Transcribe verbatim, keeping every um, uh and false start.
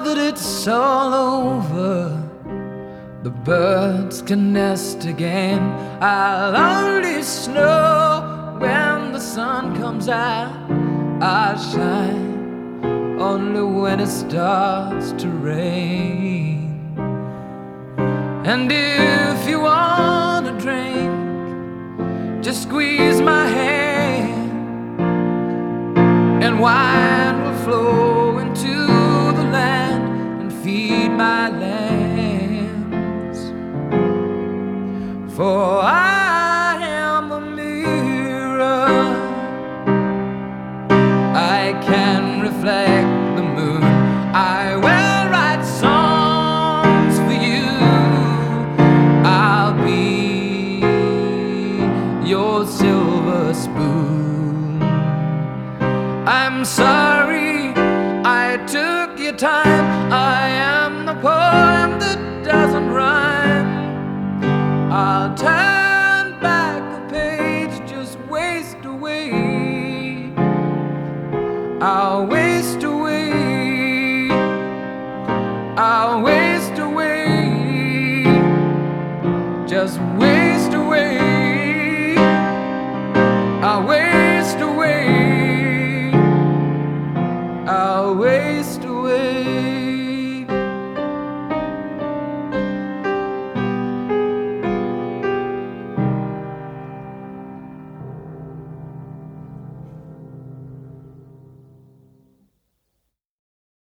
that it's all over, the birds can nest again. I'll only snow when the sun comes out. I'll shine only when it starts to rain. And if you want a drink, just squeeze my hand, and wine will flow into the land and feed my lambs. For I am a mirror, I can reflect the moon. I will write songs for you. I'll be your silver spoon. I'm sorry I took your time. I am the poem that doesn't rhyme. I'll turn back the page, just waste away. I'll waste away. I'll waste away. Just waste away. I'll waste away. I'll waste away.